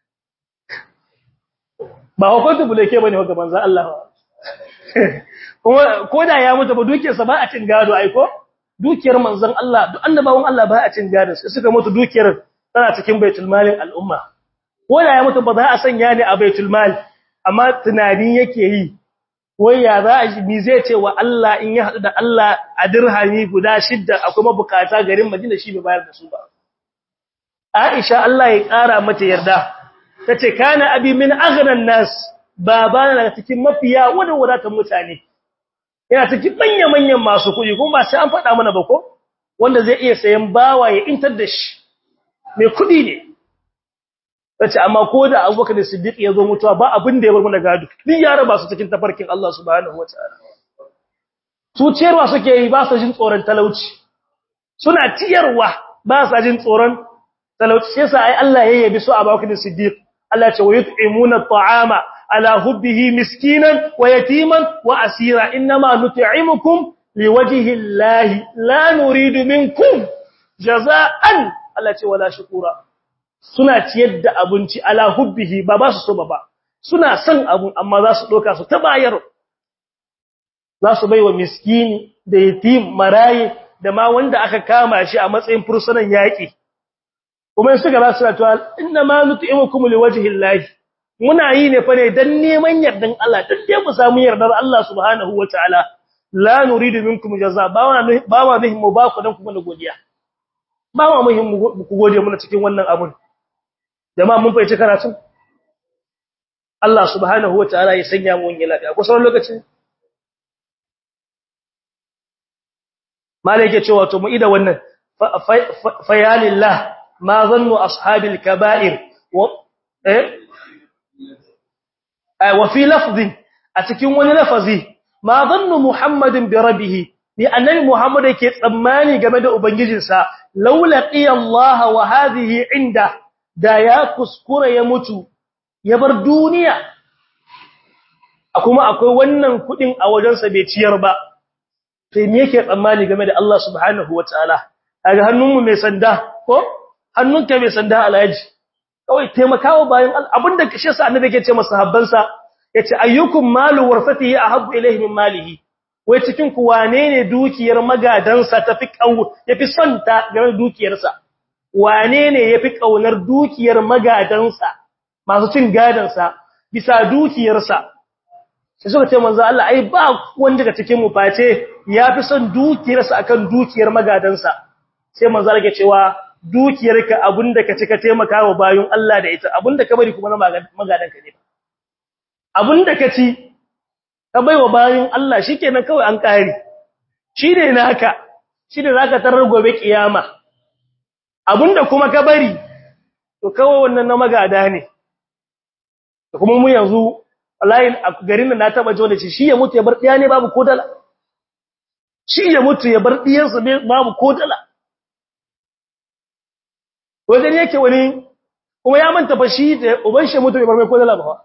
ba hukunta buleke bane ga manzon Allah kuma koda ya mutu ba dukiyarsa ba a cin gado ai ko dukiyar manzon Allah duk annabawan Allah ba a cin gado sai suka mutu dukiyar tana cikin baitul malin al'umma koda ya mutu ba za a sanya ne a baitul mal amma tunani yake yi wai ya za a mi zai ce wa Allah in ya hadu da Allah a dirhami guda shidda akwai mabukata garin Madina shi bai bayar da su ba Aisha Allah ya kara mata yarda tace kana abi min aghnan nas babana daga cikin mafiya wanda wadatan mutane yana cikin manyan manyan masu kuɗi kuma ba sai an faɗa mana ba ko wanda zai iya sayan bawa ya intar da shi mai kuɗi ne tace amma ko da Abubakar Siddiq ya zo mutuwa ba abin da ya bar mana gado din ya raba su cikin tafarkin Allah subhanahu wataala su ciyarwa suke yi ba su jin tsoron talauci suna ciyarwa ba su jin tsoron talauci sai sa ai Allah ya yabi su Abubakar Siddiq Allah ya ce wa yut'imuna at'ama ala hubbihi miskinan wa yatiman wa asira inma nut'imukum liwajhi llahi la nuridu minkum jazaan Allah ce wala shukura suna ciyar da abinci ala hubbihi ba ba su so ba suna son abun amma za su doka su ta bayar za su baiwa miskini da yatim marayi da ma wanda aka kama shi a matsayin fursunan yaki kuma suka ba su cewa inna ma nut'imukum liwajhi llahi muna yi ne fa ne dan neman yardan Allah dan dai mu samu yardar Allah subhanahu wataala la nuridu minkum jazaa ba wa ba wa bihim ba ku dan kuma godiya ba ma muhimmi ku gode mana cikin wannan abun jama'a mun fahimci karatu Allah subhanahu wataala ya sanya mu yin lafiya ko sauran lokacin malaka cewa to mu ida wannan fa ya lillah ma zannu ashabil kaba'ir wa eh wa fi lafdhin a cikin wani lafazi ma zannu muhammadin bi rabbih ni annabi muhammad yake tsammani game da ubangijinsa laula qiya allah wa hadhihi inda da ya kuskura ya mutu ya bar duniya kuma akwai wannan kudin a wajensa bai ciyar ba sai me yake tsammani game da Allah subhanahu wataala kaga hannunmu mai sanda ko hannunka mai sanda alaji kawai taimakawa bayan abinda kashe sa annabi yake ce masa sahabbansa yace ayyukum malu warfatihi ahabbu ilayhi min malihi wai cikin ku wane ne dukiyar magadansa tafi kau yafi son ta game da dukiyarsa wane ne yafi kaunar dukiyar magadansa masu cin gadansa bisa dukiyarsa sai suka ce manzo Allah ai ba wanda daga cikin mu face yafi son dukiyarsa akan dukiyar magadansa sai manzo Allah ya cewa dukiyarka abinda ka cika taimakawa bayun Allah da ita abinda ka bari kuma na magadanka ne abinda ka ci ka baiwa bayun Allah shikenan kawai an kare shine naka shine zaka tarar gobe kiyama abinda kuma ka bari to kawai wannan na magada ne kuma mu yanzu wallahi a garin nan na taba jona shi ya mutu ya bar diya ne babu kodala shi ya mutu ya bar diyansa babu kodala wajen yake wani kuma ya manta fa shi da uban shi mutu ya bar mai kodala ba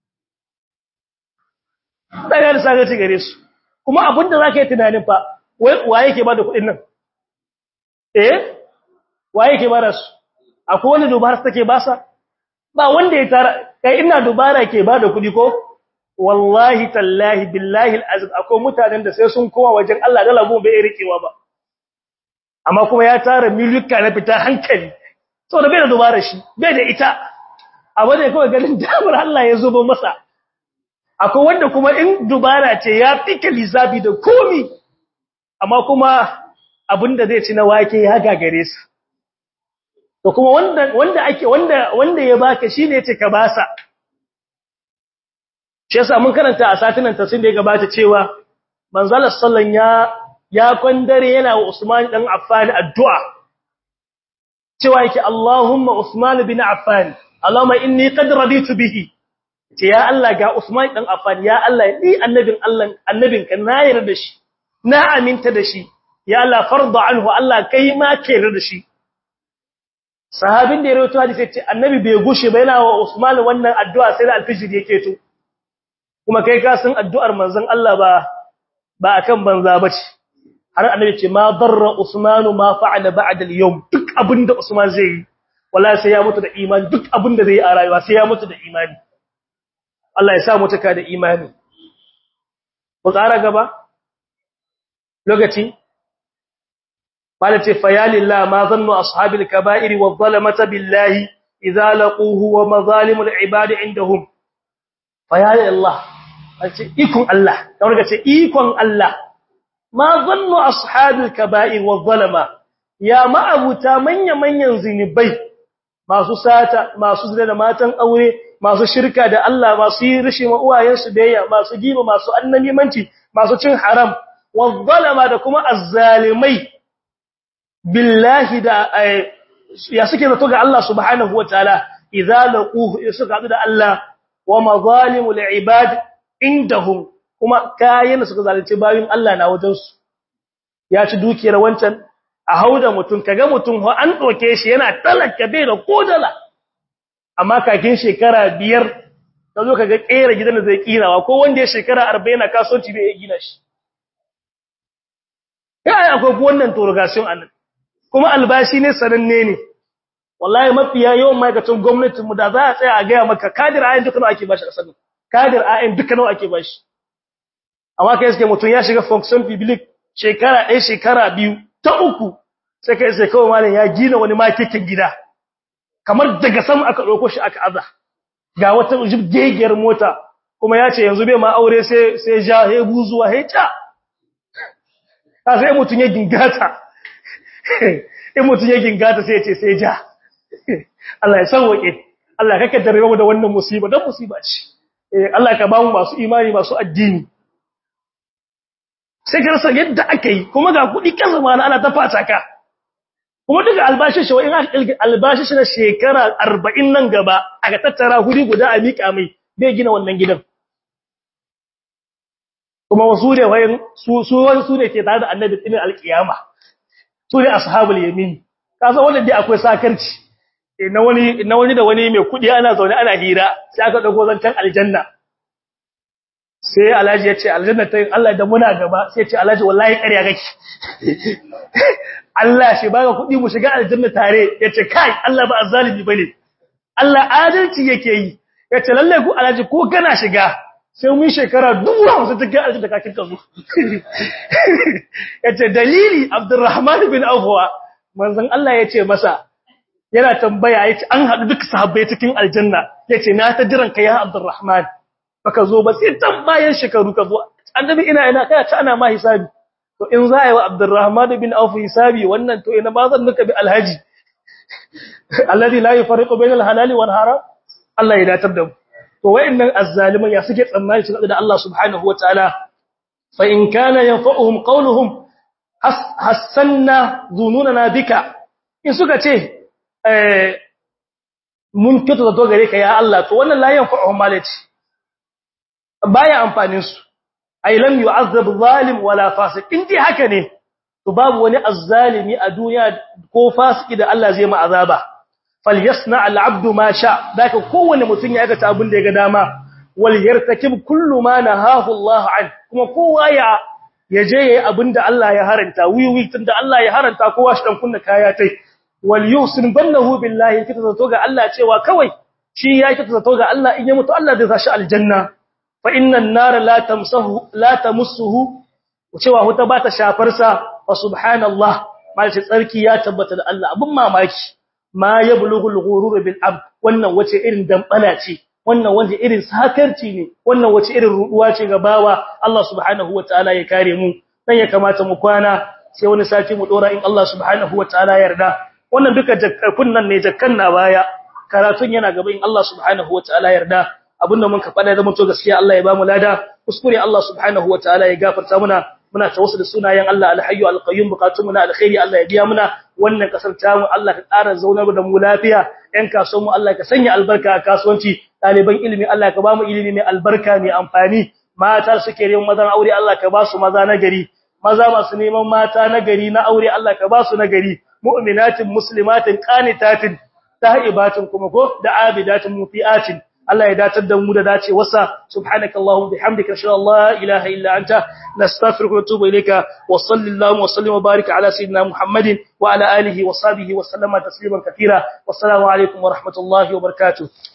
daga da saka ci gare su kuma abinda zaka yi tunanin fa waye yake bada kudin nan eh waye yake bada su akwai wanda dubara take basa ba wanda ya tara kai ina dubara ke bada kudi ko wallahi tallahi billahi alazim akwai mutanen da sai sun kowa wajen Allah da labu bai rikewa ba amma kuma ya tara miliyuka na fita hankali saboda bai da dubara shi bai da ita abu da kawai ganin damar Allah ya zo ba masa akwai wanda kuma in dubara ce ya fike lizabi da komi amma kuma abinda zai ci na wake ya gagare su to kuma wanda wanda ake wanda wanda ya baka shine yace ka basa shi yasa mun karanta a satinan tafsir da ya gabata cewa manzala sallan ya ya kwandare yana wa Usman dan Affan addu'a cewa yake Allahumma Usman bin Affan Allahumma inni qad raditu bihi ce ya Allah ga Usman dan Affan ya Allah ni annabin Allah annabinka na yarda shi na aminta da shi ya Allah farda anhu Allah kai ma ke yarda da shi sahabin da ya rawaito hadisi ce annabi bai gushe ba yana wa Usman wannan addu'a sai da alfijir yake to kuma kai ka san addu'ar manzon Allah ba ba akan banza bace har annabi ce ma darra Usman ma fa'ala ba'da al-yawm duk abinda Usman zai yi wallahi sai ya mutu da imani duk abinda zai yi a rayuwa sai ya mutu da imani Allah ya sa mu tuka da imani ku tsara gaba lokaci قالت فيا لله ما ظن أصحاب الكبائر والظلمة بالله إذا لقوه ومظالم العباد عندهم فيا لله إيكم الله كورك إيكم الله ما ظن أصحاب الكبائر والظلمة يا ما أبوتا من يمن ينزني بي ما سساتا ما سزلنا ما تنقوري ما سشركة دا الله ما سيرشي ما أوا ينسبيا ما سجيب ما سأنني منتي ما سچن حرام والظلمة دا كما الظالمي billahi da ya suke zato ga Allah subhanahu wataala idza laquhu suka hadu da Allah wa mazalimul ibad indahum kuma kayan suka zalunci bayin Allah na wajen su ya ci dukiyar wancan a hauda mutun kaga mutun ho an doke shi yana talaka bai da kodala amma kakin shekara biyar kazo kaga kera gidan da zai kirawa ko wanda ya shekara arba'in na kasuwanci bai gina shi kai akwai wannan torogation annan kuma albashi ne sananne ne wallahi mafiya yawan ma'aikatan gwamnatin mu da za a tsaya a ga maka kadir ayin duka nawa ake bashi kasar kadir ayin duka nawa ake bashi amma kai sai mutun ya shiga function public shekara ɗaya shekara biyu ta uku sai kai sai kawai malam ya gina wani makekin gida kamar daga sama aka dauko shi aka aza ga wata jibgegiyar mota kuma ya ce yanzu bai ma aure sai sai ja he buzuwa he ta sai mutun ya gingata in mutun ya gingata sai ya ce sai ja Allah ya sauke Allah kake da rabu da wannan musiba dan musiba ce eh Allah ka ba mu masu imani masu addini sai ka rasa yadda aka yi kuma ga kudi kan zamana ana ta fata ka kuma duka albashi shi wai albashi shi na shekara arba'in nan gaba aka tattara guri guda a mika mai bai gina wannan gidan kuma wasu ne wayan su su su ne ke tare da annabi tsinin alkiyama su ne ashabul yamin kaza wannan dai akwai sakarci na wani na wani da wani mai kudi ana zaune ana hira sai aka dago zancan aljanna sai Alhaji ya ce aljanna ta yin Allah da muna gaba sai ya ce Alhaji wallahi ƙarya kake Allah shi baka kudi mu shiga aljanna tare ya ce kai Allah ba azzalimi bane Allah adalci yake yi ya ce lalle ku Alhaji ko kana shiga sai mun shekara dubu hamsin cikin aljanna kakin ka zo ya ce dalili Abdurrahman bin Auf manzon Allah ya ce masa yana tambaya ya ce an haɗu duk sahabbai cikin aljanna ya ce na ta jiran ka ya Abdurrahman baka zo ba sai tambayan shekaru ka zo annabi ina ina kai ta ana ma hisabi to in za a yi wa Abdurrahman bin Auf hisabi wannan to ina ba zan nuka bi alhaji alladhi la yufariqu bainal halali wal haram Allah ya datar da mu to wayannan azzaliman ya suke tsammani su da Allah subhanahu wataala fa in kana yanfa'uhum qawluhum hassanna dhununana bika in suka ce eh mun kito da gare ka ya Allah to wannan la yanfa'uhum malati baya amfanin su ay lam yu'azzab zalim wala fasiq indai haka ne to babu wani azzalimi a duniya ko fasiki da Allah zai ma azaba falyasna al'abdu ma sha daka kowanne mutun ya aikata abin da ya ga dama wal yartakib kullu ma nahahu Allah an kuma kowa ya yaje yayi abin da Allah ya haranta wiwi tunda Allah ya haranta kowa shi dan kunna kaya tai wal yusin bannahu billahi kita zato ga Allah cewa kawai shi ya kita zato ga Allah in ya mutu Allah zai sashi aljanna fa innan nar la tamsahu la tamussuhu cewa huta ba ta shafar sa wa subhanallah mai tsarki ya tabbata da Allah abun mamaki ma yablughul ghurur bil abd wannan wace irin dambala ce wannan wace irin sakarci ne wannan wace irin ruduwa ce ga bawa Allah subhanahu wataala ya kare mu dan ya kamata mu kwana sai wani sati mu dora in Allah subhanahu wataala ya yarda wannan duka jakkun nan ne jakkan na baya karatun yana gaba in Allah subhanahu wataala ya yarda abinda mun ka fada da mun to gaskiya Allah ya ba mu lada kuskure Allah subhanahu wataala ya gafarta muna muna tawassul da sunayen Allah al-hayyu al-qayyum bukatun muna alkhairi Allah ya biya muna wannan kasar ta mu Allah ka ƙara zaunar da mu lafiya ɗan kasuwan mu Allah ka sanya albarka a kasuwanci ɗaliban ilimi Allah ka ba mu ilimi mai albarka mai amfani mata suke neman mazan aure Allah ka ba su maza na gari maza masu neman mata na gari na aure Allah ka ba su na gari mu'minatin muslimatin qanitatin ta'ibatin kuma ko da abidatin mufiatin Allah ya datar da mu da dace wasa subhanakallahumma bihamdika ashhadu an la ilaha illa anta nastaghfiruka wa natubu ilayka wa sallallahu wa sallim wa barik ala sayyidina muhammadin wa ala alihi wa sahbihi wa sallama tasliman katira wassalamu alaikum wa rahmatullahi wa barakatuh